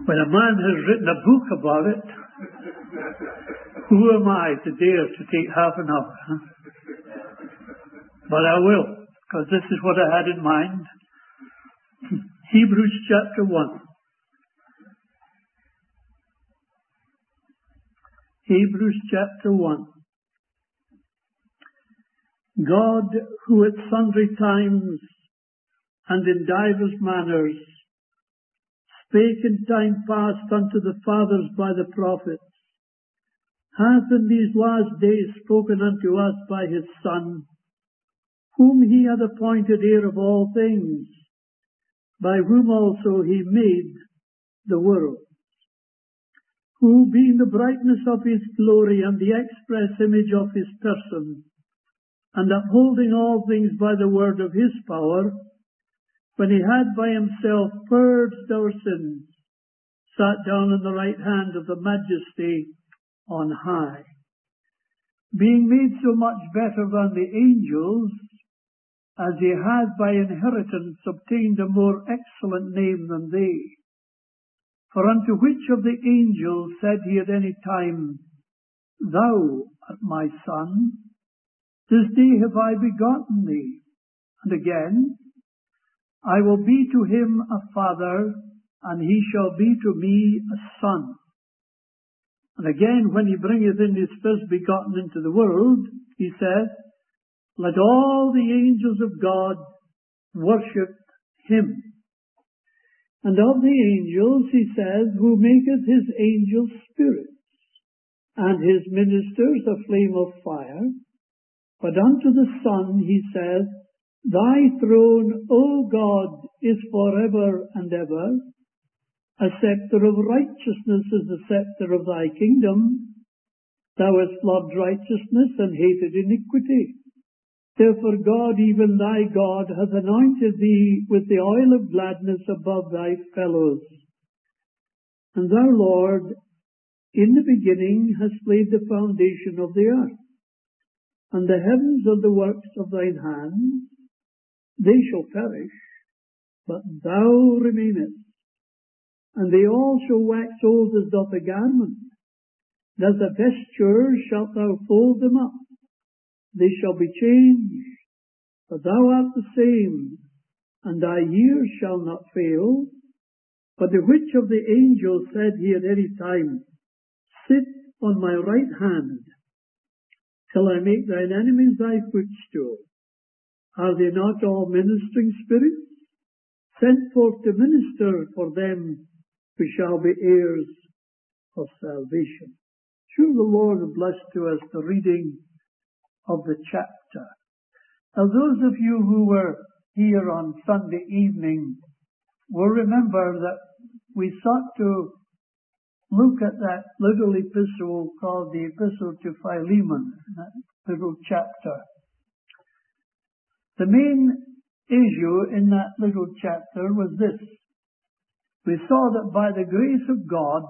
When a man has written a book about it, who am I to dare to take half an hour? Huh? But I will, because this is what I had in mind. Hebrews chapter 1. Hebrews chapter 1. God, who at sundry times and in divers manners spake in time past unto the fathers by the prophets, hath in these last days spoken unto us by his Son, whom he hath appointed heir of all things, by whom also he made the world, who, being the brightness of his glory and the express image of his person, and upholding all things by the word of his power, when he had by himself purged our sins, sat down on the right hand of the Majesty on high, being made so much better than the angels, as he had by inheritance obtained a more excellent name than they. For unto which of the angels said he at any time, Thou art my Son, this day have I begotten thee? And again, I will be to him a father, and he shall be to me a son. And again, when he bringeth in his first begotten into the world, he said, Let all the angels of God worship him. And of the angels, he says, who maketh his angels spirits, and his ministers a flame of fire. But unto the Son he says, Thy throne, O God, is forever and ever. A scepter of righteousness is the scepter of thy kingdom. Thou hast loved righteousness and hated iniquity. Therefore God, even thy God, hath anointed thee with the oil of gladness above thy fellows. And thou, Lord, in the beginning hast laid the foundation of the earth, and the heavens are the works of thine hands. They shall perish, but thou remainest, and they all shall wax old as doth a garment. And as a vesture shalt thou fold them up. They shall be changed, but thou art the same, and thy years shall not fail. But the which of the angels said he at any time, Sit on my right hand, till I make thine enemies thy footstool? Are they not all ministering spirits, sent forth to minister for them who shall be heirs of salvation? Sure, the Lord will bless to us the reading of the chapter. Now, those of you who were here on Sunday evening will remember that we sought to look at that little epistle called the Epistle to Philemon, that little chapter. The main issue in that little chapter was this. We saw that by the grace of God,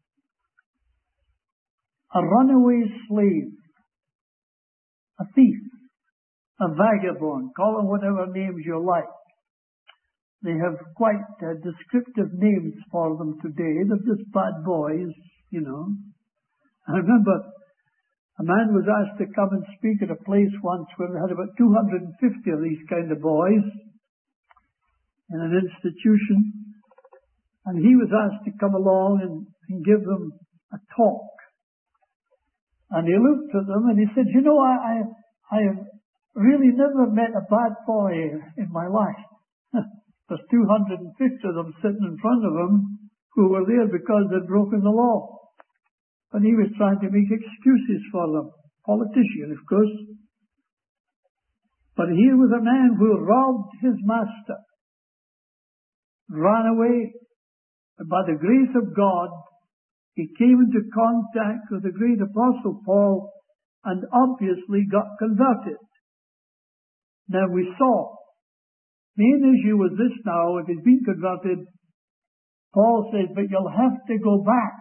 a runaway slave, a thief, a vagabond, call them whatever names you like. They have quite descriptive names for them today. They're just bad boys, you know. I remember a man was asked to come and speak at a place once where they had about 250 of these kind of boys in an institution. And he was asked to come along and give them a talk. And he looked at them and he said, I have really never met a bad boy in my life. There's 250 of them sitting in front of him who were there because they'd broken the law. And he was trying to make excuses for them. Politician, of course. But here was a man who robbed his master, ran away, and by the grace of God, he came into contact with the great Apostle Paul and obviously got converted. Now we saw, main issue was this now, if he's been converted, Paul says, but you'll have to go back.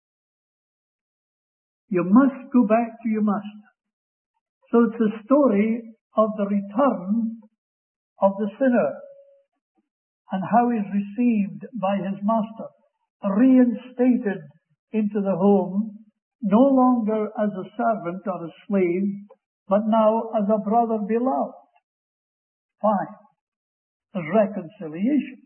You must go back to your master. So it's the story of the return of the sinner and how he's received by his master. reinstated into the home, no longer as a servant or a slave, but now as a brother beloved. Fine. There's reconciliation.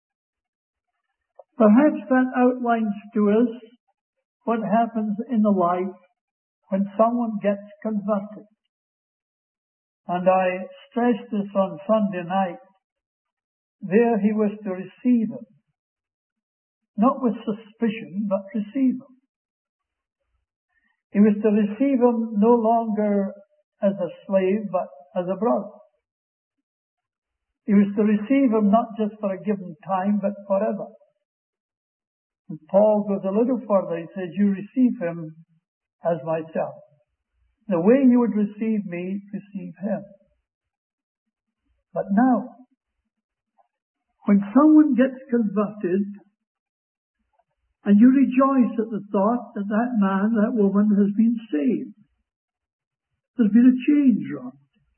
Perhaps that outlines to us what happens in the life when someone gets converted. And I stressed this on Sunday night. There he was to receive him. Not with suspicion, but receive him. He was to receive him no longer as a slave, but as a brother. He was to receive him not just for a given time, but forever. And Paul goes a little further. He says, you receive him as myself. The way you would receive me, receive him. But now, when someone gets converted, and you rejoice at the thought that that man, that woman has been saved, there's been a change, Ron.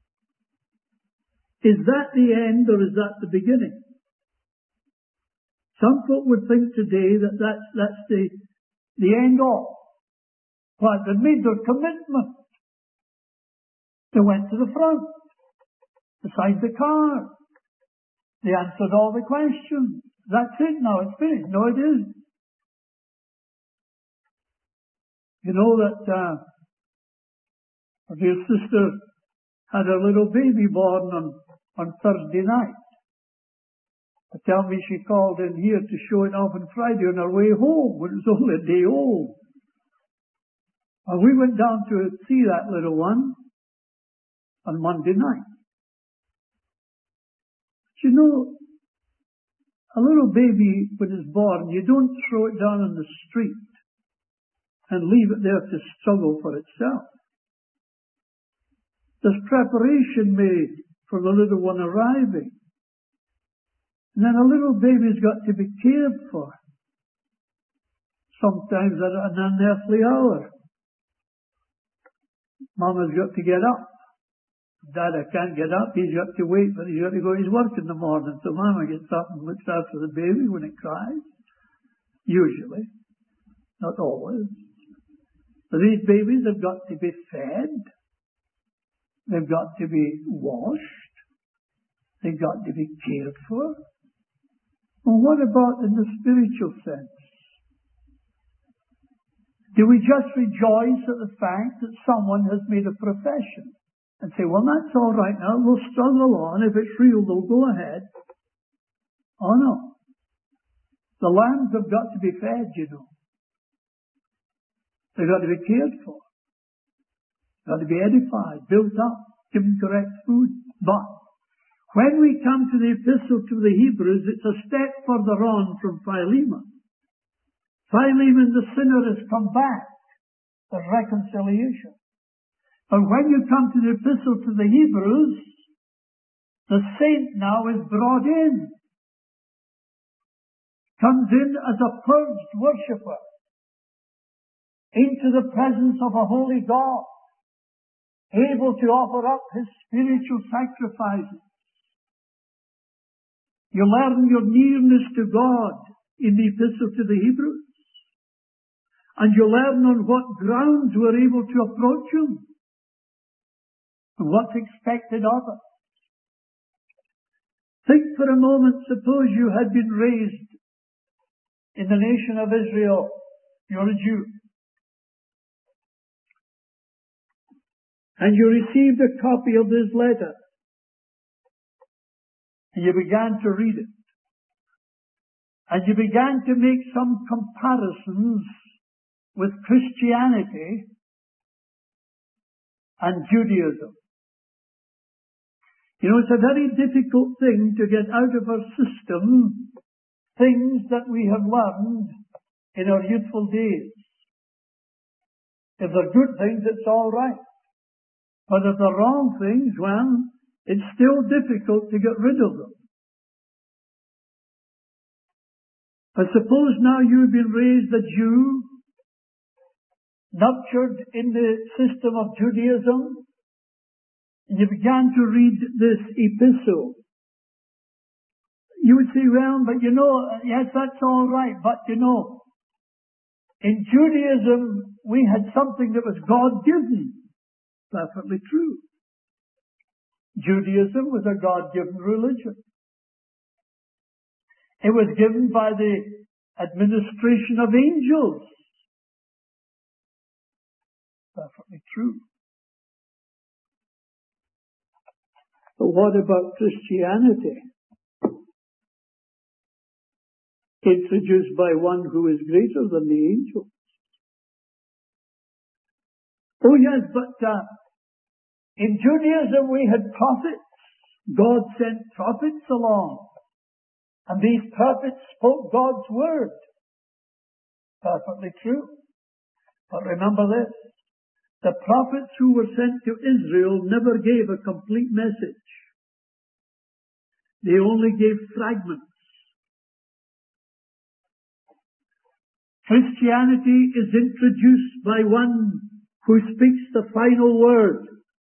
Is that the end or is that the beginning? Some folk would think today that that's the end of. Well, they made their commitment. They went to the front. They signed the card. They answered all the questions. That's it now, it's finished. No, it isn't. You know that our dear sister had a little baby born on Thursday night. They tell me she called in here to show it off on Friday on her way home when it was only a day old. And we went down to see that little one on Monday night. But you know, a little baby when it's born, you don't throw it down on the street and leave it there to struggle for itself. There's preparation made for the little one arriving. And then a little baby's got to be cared for. Sometimes at an unearthly hour. Mama's got to get up. Dada can't get up. He's got to wait, but he's got to go to his work in the morning. So Mama gets up and looks after the baby when it cries. Usually. Not always. But these babies have got to be fed. They've got to be washed. They've got to be cared for. Well, what about in the spiritual sense? Do we just rejoice at the fact that someone has made a profession and say, well, that's all right now, we'll struggle on. If it's real, they'll go ahead. Oh, no. The lambs have got to be fed, you know. They've got to be cared for. They've got to be edified, built up, given correct food. But when we come to the epistle to the Hebrews, it's a step further on from Philemon. Philemon, the sinner, has come back. There's reconciliation. But when you come to the epistle to the Hebrews, the saint now is brought in. Comes in as a purged worshipper into the presence of a holy God, able to offer up his spiritual sacrifices. You learn your nearness to God in the epistle to the Hebrews. And you learn on what grounds we're able to approach him. And what's expected of us. Think for a moment, suppose you had been raised in the nation of Israel. You're a Jew. And you received a copy of this letter. And you began to read it. And you began to make some comparisons with Christianity and Judaism. You know, it's a very difficult thing to get out of our system things that we have learned in our youthful days. If they're good things, it's all right. But if they're wrong things, well, it's still difficult to get rid of them. But suppose now you've been raised a Jew, nurtured in the system of Judaism, and you began to read this epistle. You would say, well, but yes, that's all right, but in Judaism, we had something that was God-given. Perfectly true. Judaism was a God-given religion. It was given by the administration of angels. Perfectly true. But what about Christianity? Introduced by one who is greater than the angels. Oh yes, but in Judaism we had prophets. God sent prophets along. And these prophets spoke God's word. Perfectly true. But remember this. The prophets who were sent to Israel never gave a complete message. They only gave fragments. Christianity is introduced by one who speaks the final word.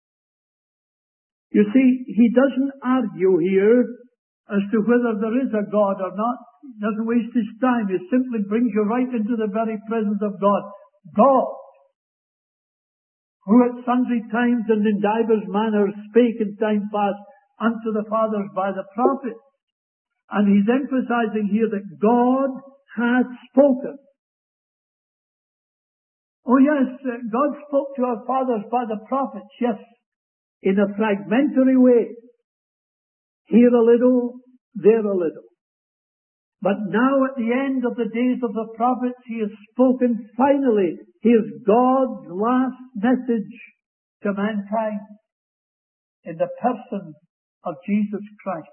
You see, he doesn't argue here as to whether there is a God or not. He doesn't waste his time. He simply brings you right into the very presence of God. God, who at sundry times and in divers manners spake in time past unto the fathers by the prophets. And he's emphasizing here that God has spoken. Oh yes, God spoke to our fathers by the prophets, yes, in a fragmentary way. Here a little, there a little. But now at the end of the days of the prophets, he has spoken finally. Here's God's last message to mankind in the person of Jesus Christ.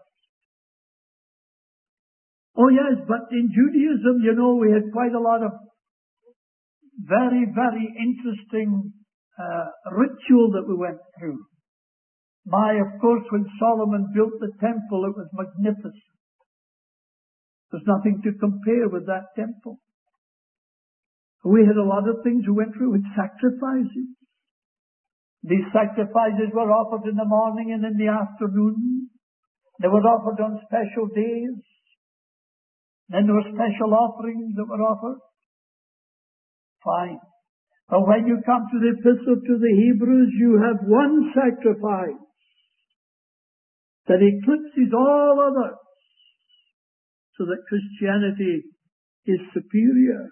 Oh yes, but in Judaism, we had quite a lot of very, very interesting ritual that we went through. Of course, when Solomon built the temple, it was magnificent. There's nothing to compare with that temple. We had a lot of things we went through with sacrifices. These sacrifices were offered in the morning and in the afternoon. They were offered on special days. Then there were special offerings that were offered. Fine. But when you come to the Epistle to the Hebrews, you have one sacrifice that eclipses all others, so that Christianity is superior.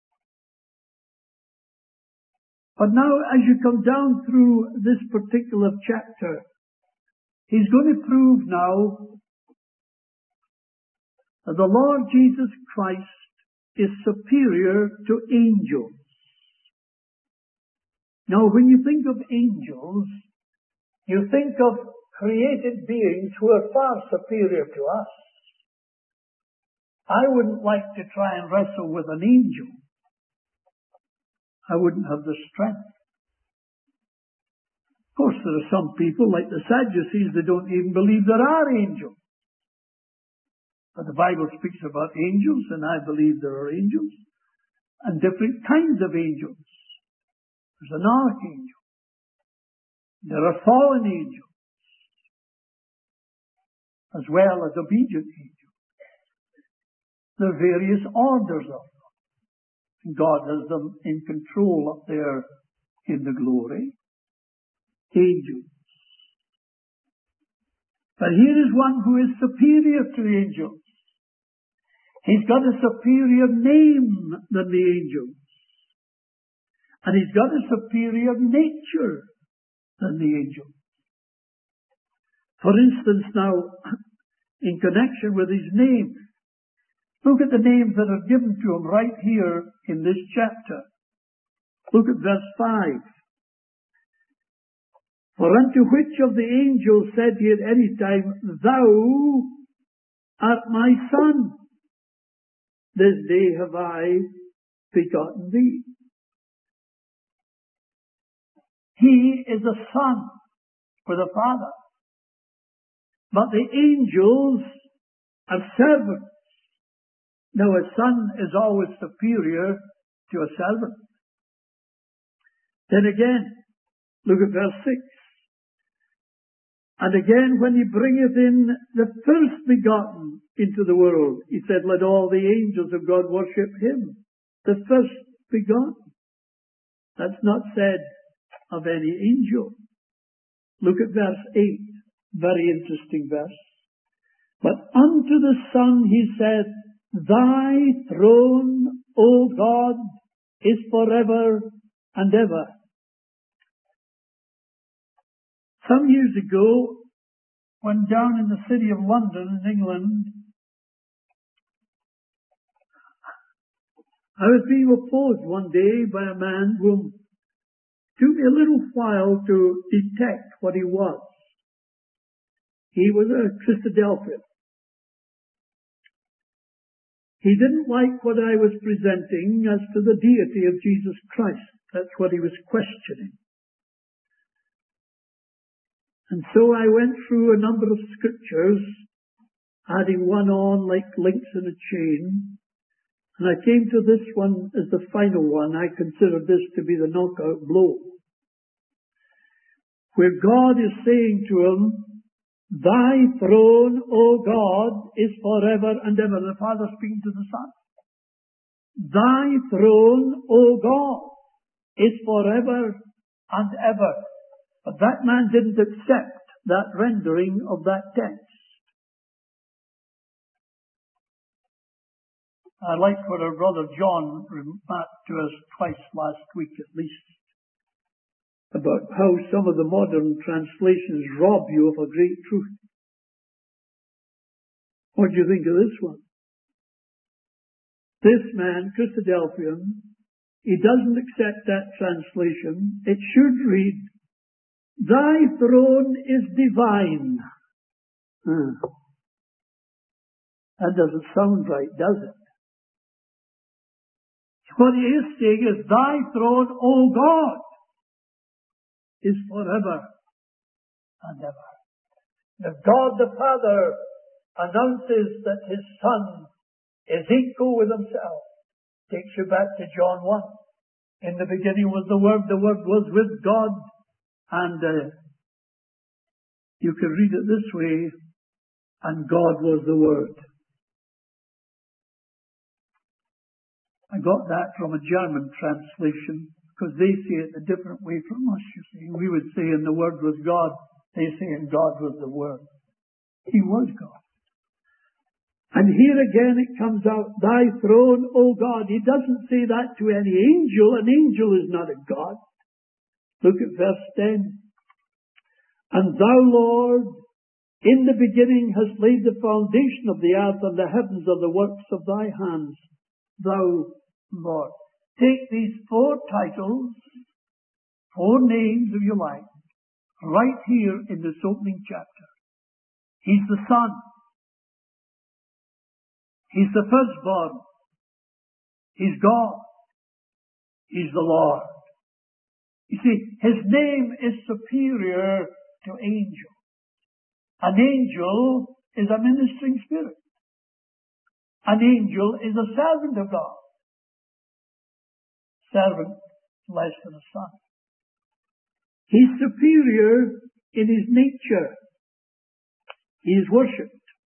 But now, as you come down through this particular chapter, he's going to prove now that the Lord Jesus Christ is superior to angels. Now, when you think of angels, you think of created beings who are far superior to us. I wouldn't like to try and wrestle with an angel. I wouldn't have the strength. Of course, there are some people, like the Sadducees, that don't even believe there are angels. But the Bible speaks about angels, and I believe there are angels, and different kinds of angels. There's an archangel. There are fallen angels, as well as obedient angels. There are various orders of them. God has them in control up there in the glory. Angels. But here is one who is superior to the angels. He's got a superior name than the angels. And he's got a superior nature than the angels. For instance, now, in connection with his name, look at the names that are given to him right here in this chapter. Look at verse 5. For unto which of the angels said he at any time, Thou art my son, this day have I begotten thee. He is a son for the Father. But the angels are servants. Now a son is always superior to a servant. Then again, look at verse 6. And again, when he bringeth in the first begotten into the world, he said, let all the angels of God worship him. The first begotten. That's not said of any angel. Look at verse 8. Very interesting verse. But unto the Son he said, thy throne, O God, is forever and ever. Some years ago, when down in the city of London in England, I was being opposed one day by a man whom took me a little while to detect what he was. He was a Christadelphian. He didn't like what I was presenting as to the deity of Jesus Christ. That's what he was questioning. And so I went through a number of scriptures, adding one on like links in a chain, and I came to this one as the final one. I consider this to be the knockout blow, where God is saying to him, thy throne, O God, is forever and ever. The Father speaking to the Son. Thy throne, O God, is forever and ever. But that man didn't accept that rendering of that text. I like what our brother John remarked to us twice last week at least, about how some of the modern translations rob you of a great truth. What do you think of this one? This man, Christadelphian, he doesn't accept that translation. It should read, thy throne is divine. That doesn't sound right, does it? What he is saying is, thy throne, O God, is forever and ever. If God the Father announces that his Son is equal with himself, takes you back to John 1. In the beginning was the Word was with God, and you can read it this way, and God was the Word. I got that from a German translation, because they say it a different way from us, you see. We would say, and the Word was God. They say, and God was the Word. He was God. And here again it comes out, thy throne, O God. He doesn't say that to any angel. An angel is not a God. Look at verse 10. And thou, Lord, in the beginning hast laid the foundation of the earth, and the heavens are the works of thy hands. Thou, Lord. Take these four titles, four names if you like, right here in this opening chapter. He's the Son. He's the firstborn. He's God. He's the Lord. You see, his name is superior to angel. An angel is a ministering spirit. An angel is a servant of God. Servant less than a son. He's superior in his nature. He is worshipped.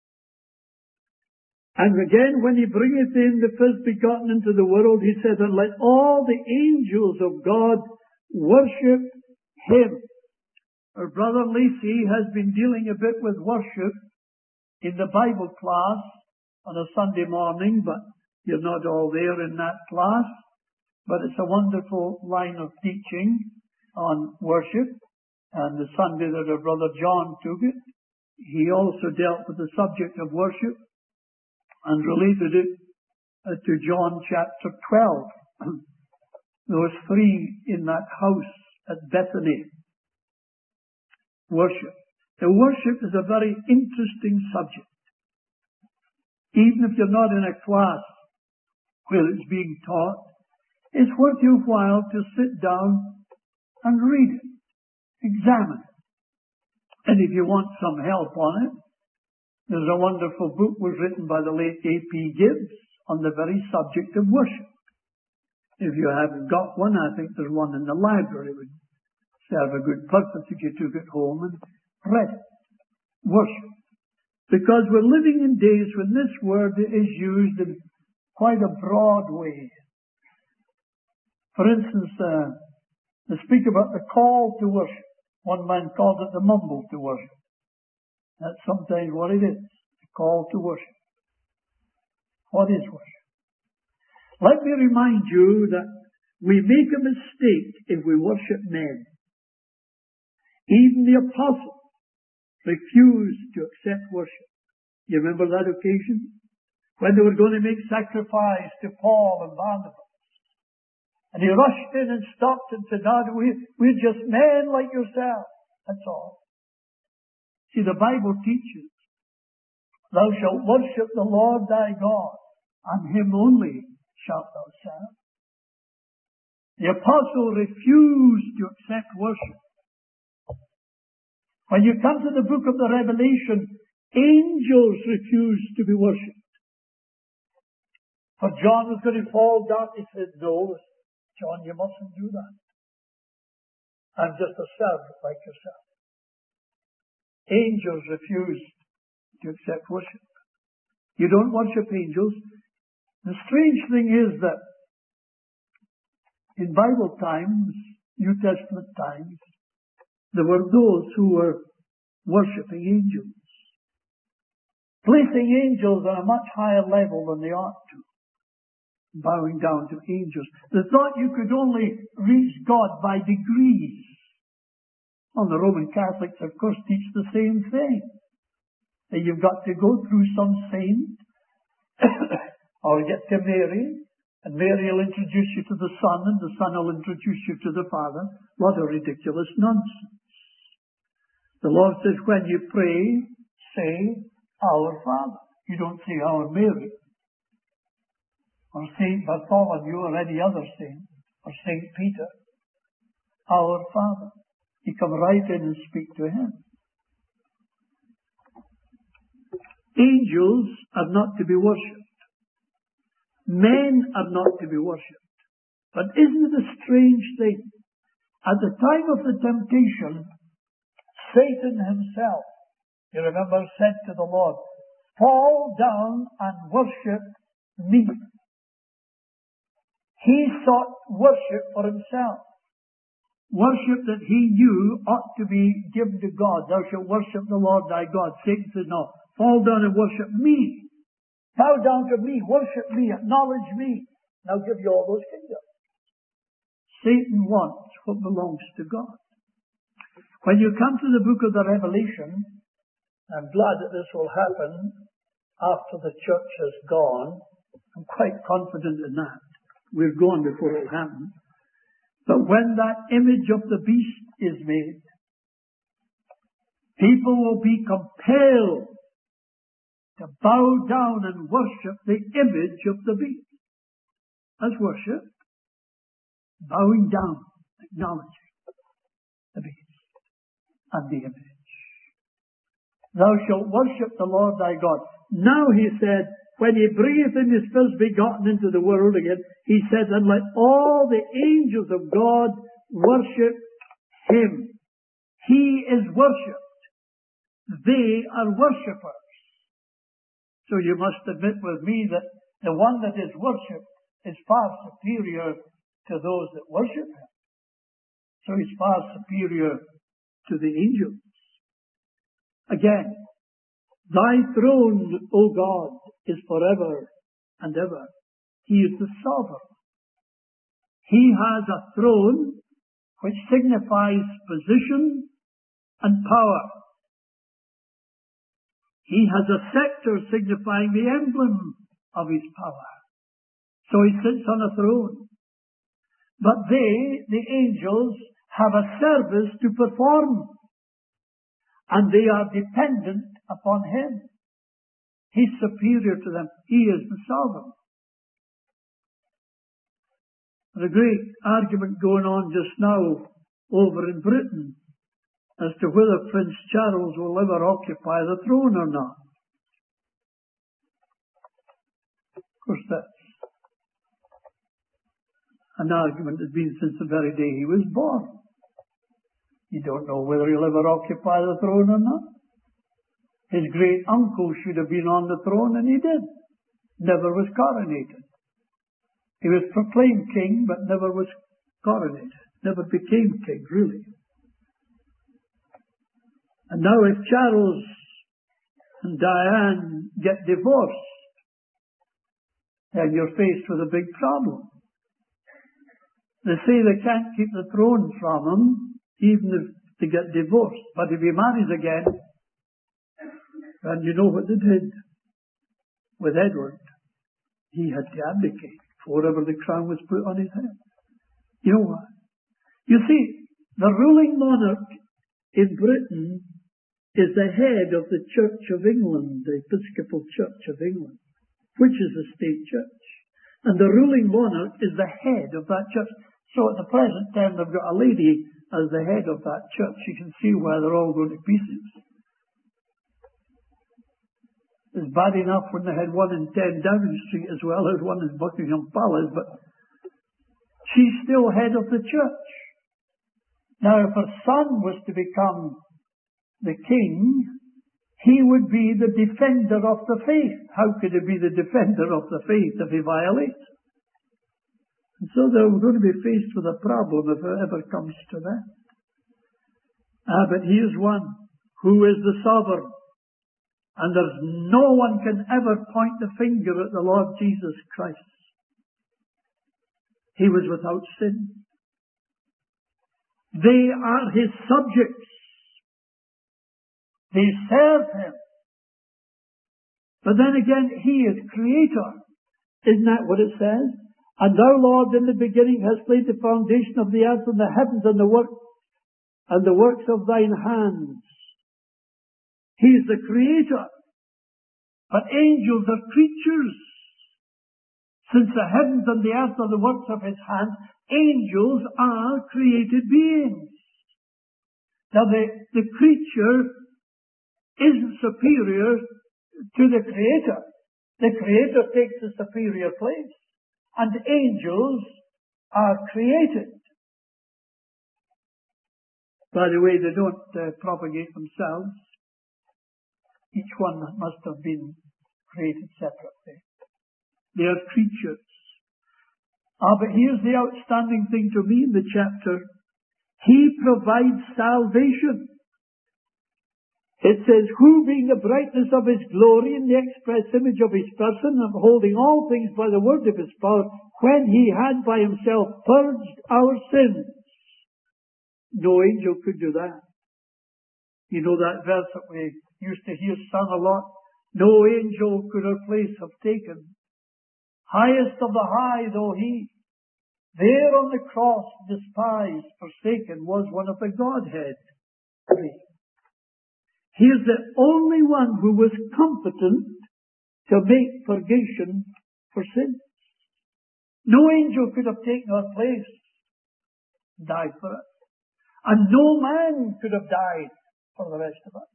And again, when he bringeth in the first begotten into the world, he says, and let all the angels of God worship him. Our brother Lacey has been dealing a bit with worship in the Bible class on a Sunday morning, but you're not all there in that class. But it's a wonderful line of teaching on worship. And the Sunday that our brother John took it, he also dealt with the subject of worship and related it to John chapter 12. There was three in that house at Bethany. Worship. The worship is a very interesting subject. Even if you're not in a class where it's being taught, it's worth your while to sit down and read it, examine it. And if you want some help on it, there's a wonderful book was written by the late A.P. Gibbs on the very subject of worship. If you haven't got one, I think there's one in the library. It would serve a good purpose if you took it home and read it. worship. Because we're living in days when this word is used in quite a broad way. For instance, they speak about the call to worship. One man calls it the mumble to worship. That's sometimes what it is, the call to worship. What is worship? Let me remind you that we make a mistake if we worship men. Even the apostles refused to accept worship. You remember that occasion? When they were going to make sacrifice to Paul and Barnabas. And he rushed in and stopped and said, "No, we're just men like yourself." That's all. See, the Bible teaches, "Thou shalt worship the Lord thy God, and him only shalt thou serve." The apostle refused to accept worship. When you come to the book of the Revelation, angels refused to be worshipped. For John was going to fall down. He said, "No, John, you mustn't do that. I'm just a servant like yourself." Angels refused to accept worship. You don't worship angels. The strange thing is that in Bible times, New Testament times, there were those who were worshipping angels, placing angels on a much higher level than they ought to, bowing down to angels. They thought you could only reach God by degrees. Well, the Roman Catholics, of course, teach the same thing. That you've got to go through some saint, or get to Mary, and Mary will introduce you to the Son, and the Son will introduce you to the Father. What a ridiculous nonsense. The Lord says, when you pray, say, "Our Father." You don't say, "Our Mary," or Saint Bartholomew, or any other saint, or Saint Peter. Our Father. You come right in and speak to him. Angels are not to be worshipped. Men are not to be worshipped. But isn't it a strange thing? At the time of the temptation, Satan himself, you remember, said to the Lord, "Fall down and worship me." He sought worship for himself. Worship that he knew ought to be given to God. "Thou shalt worship the Lord thy God." Satan said, "No, fall down and worship me. Bow down to me, worship me, acknowledge me, and I'll give you all those kingdoms." Satan wants what belongs to God. When you come to the book of the Revelation, I'm glad that this will happen after the church has gone. I'm quite confident in that. We're gone before it will happen. But when that image of the beast is made, people will be compelled to bow down and worship the image of the beast. That's worship. Bowing down, acknowledging the beast and the image. "Thou shalt worship the Lord thy God." Now he said, when he breathed in his first begotten into the world again, he said, "And let all the angels of God worship him." He is worshipped. They are worshippers. So you must admit with me that the one that is worshipped is far superior to those that worship him. So he's far superior to the angels. Again, "Thy throne, O God, is forever and ever." He is the sovereign. He has a throne which signifies position and power. He has a scepter signifying the emblem of his power. So he sits on a throne. But they, the angels, have a service to perform. And they are dependent upon him. He's superior to them. He is the sovereign. There's a great argument going on just now over in Britain as to whether Prince Charles will ever occupy the throne or not. Of course, that's an argument that's been since the very day he was born. You don't know whether he'll ever occupy the throne or not. His great uncle should have been on the throne, and he did. Never was coronated. He was proclaimed king, but never was coronated. Never became king, really. And now if Charles and Diane get divorced, then you're faced with a big problem. They say they can't keep the throne from him, even if they get divorced. But if he marries again, then you know what they did with Edward. He had to abdicate before ever the crown was put on his head. You know what? You see, the ruling monarch in Britain is the head of the Church of England, the Episcopal Church of England, which is a state church. And the ruling monarch is the head of that church. So at the present time, they've got a lady as the head of that church. You can see why they're all going to pieces. It's bad enough when they had one in 10 Downing Street as well as one in Buckingham Palace, but she's still head of the church. Now, if her son was to become the king, he would be the defender of the faith. How could he be the defender of the faith if he violates? And so they're going to be faced with a problem if it ever comes to that. But here's one who is the sovereign. And there's no one can ever point the finger at the Lord Jesus Christ. He was without sin. They are his subjects. They serve him. But then again, he is creator. Isn't that what it says? And thou, Lord, in the beginning hast laid the foundation of the earth and the heavens and the works of thine hands. He is the creator. But angels are creatures. Since the heavens and the earth are the works of his hands, angels are created beings. Now the creature isn't superior to the creator. The creator takes a superior place. And angels are created. By the way, they don't propagate themselves. Each one must have been created separately. They are creatures. But here's the outstanding thing to me in the chapter. He provides salvation. It says, who being the brightness of his glory and the express image of his person, and holding all things by the word of his power, when he had by himself purged our sins. No angel could do that. You know that verse that we used to hear sung a lot? No angel could her place have taken. Highest of the high though he, there on the cross, despised, forsaken, was one of the Godhead. He is the only one who was competent to make purgation for sins. No angel could have taken our place, died for us. And no man could have died for the rest of us.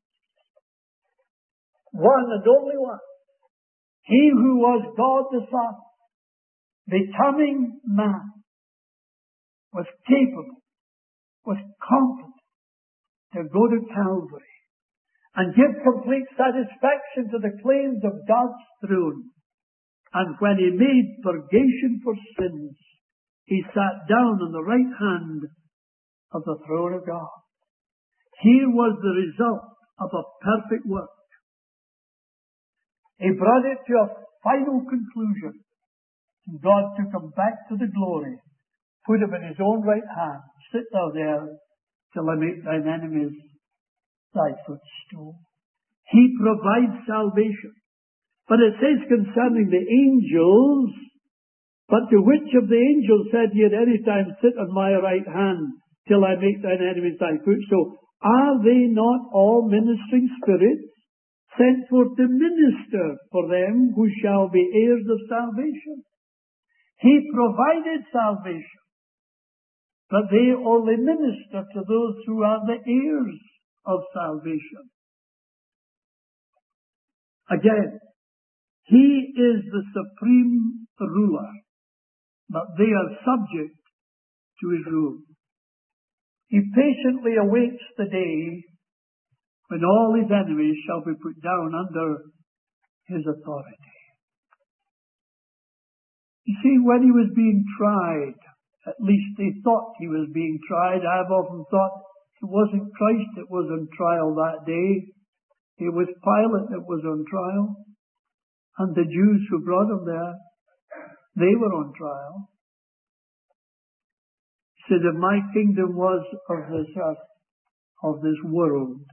One and only one. He who was God the Son, becoming man, was capable, was competent to go to Calvary and give complete satisfaction to the claims of God's throne. And when he made purgation for sins, he sat down on the right hand of the throne of God. Here was the result of a perfect work. He brought it to a final conclusion. God took him back to the glory, put him in his own right hand. Sit thou there till I make thine enemies thy footstool. He provides salvation. But it says concerning the angels, but to which of the angels said he at any time, sit on my right hand till I make thine enemies thy footstool? Are they not all ministering spirits sent forth to minister for them who shall be heirs of salvation? He provided salvation, but they only minister to those who are the heirs of salvation. Again, he is the supreme ruler, but they are subject to his rule. He patiently awaits the day when all his enemies shall be put down under his authority. You see, when he was being tried, at least they thought he was being tried. I've often thought it wasn't Christ that was on trial that day. It was Pilate that was on trial. And the Jews who brought him there, they were on trial. He said, if my kingdom was of this earth, of this world,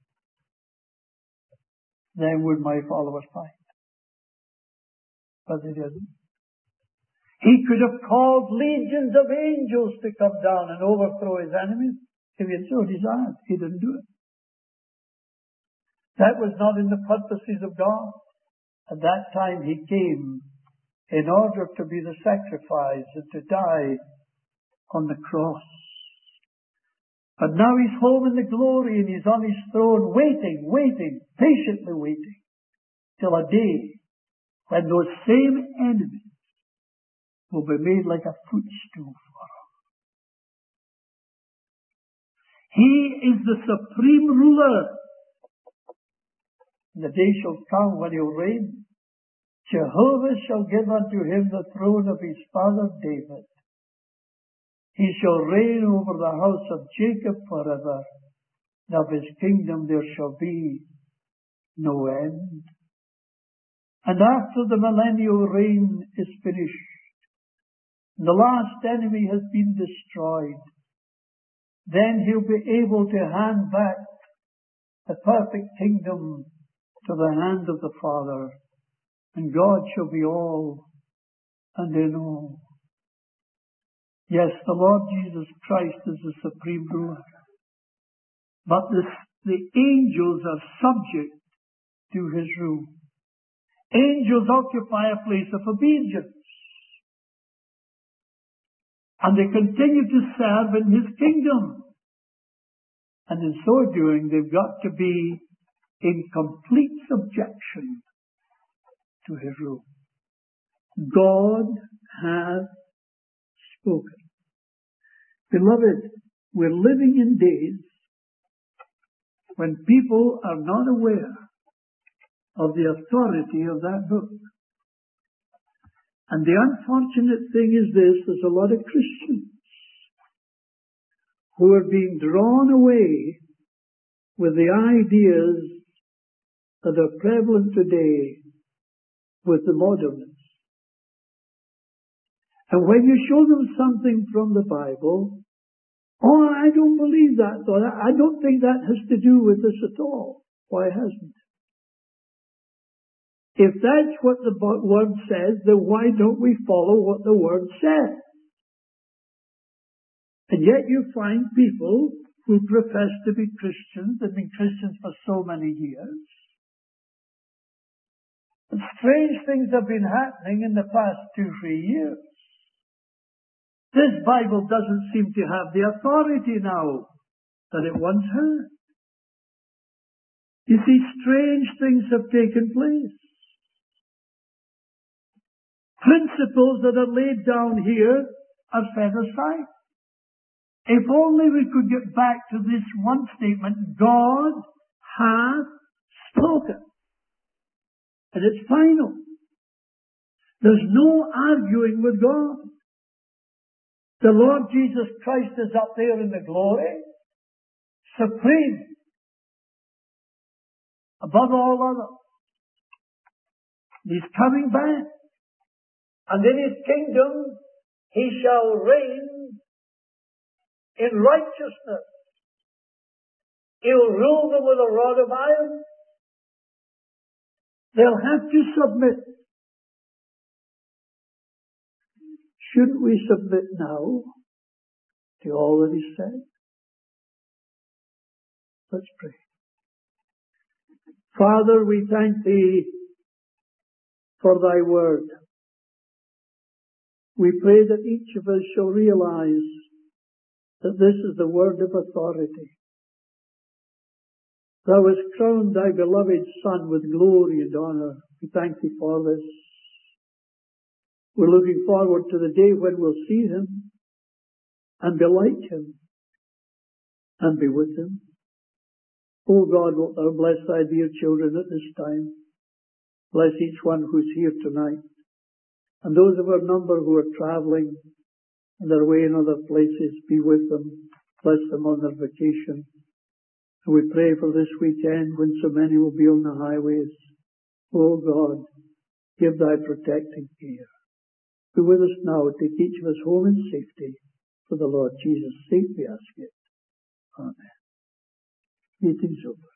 then would my followers fight. But they didn't. He could have called legions of angels to come down and overthrow his enemies if he had so desired. He didn't do it. That was not in the purposes of God. At that time he came in order to be the sacrifice and to die on the cross. But now he's home in the glory and he's on his throne waiting, patiently waiting till a day when those same enemies will be made like a footstool for him. He is the supreme ruler. The day shall come when he'll reign. Jehovah shall give unto him the throne of his father David. He shall reign over the house of Jacob forever, and of his kingdom there shall be no end. And after the millennial reign is finished, and the last enemy has been destroyed, then he'll be able to hand back the perfect kingdom to the hand of the Father, and God shall be all and in all. Yes, the Lord Jesus Christ is the supreme ruler, but the angels are subject to his rule. Angels occupy a place of obedience, and they continue to serve in his kingdom. And in so doing, they've got to be in complete subjection to his rule. God has spoken. Beloved, we're living in days when people are not aware of the authority of that book. And the unfortunate thing is this, there's a lot of Christians who are being drawn away with the ideas that are prevalent today with the modernists. And when you show them something from the Bible, oh, I don't believe that, or I don't think that has to do with this at all. Why hasn't? If that's what the Word says, then why don't we follow what the Word says? And yet you find people who profess to be Christians, have been Christians for so many years. And strange things have been happening in the past 2-3 years. This Bible doesn't seem to have the authority now that it once had. You see, strange things have taken place. Principles that are laid down here are set aside. If only we could get back to this one statement, God has spoken. And it's final. There's no arguing with God. The Lord Jesus Christ is up there in the glory, supreme, above all others. He's coming back. And in his kingdom, he shall reign in righteousness. He'll rule them with a rod of iron. They'll have to submit. Shouldn't we submit now to all that he said? Let's pray. Father, we thank thee for thy word. We pray that each of us shall realize that this is the word of authority. Thou hast crowned thy beloved Son with glory and honor. We thank thee for this. We're looking forward to the day when we'll see him and be like him and be with him. O God, wilt thou bless thy dear children at this time. Bless each one who's here tonight. And those of our number who are travelling and are away in other places, be with them. Bless them on their vacation. And we pray for this weekend when so many will be on the highways. O God, give thy protecting care. Be with us now. Take each of us home in safety. For the Lord Jesus' sake we ask it. Amen. Meeting's over.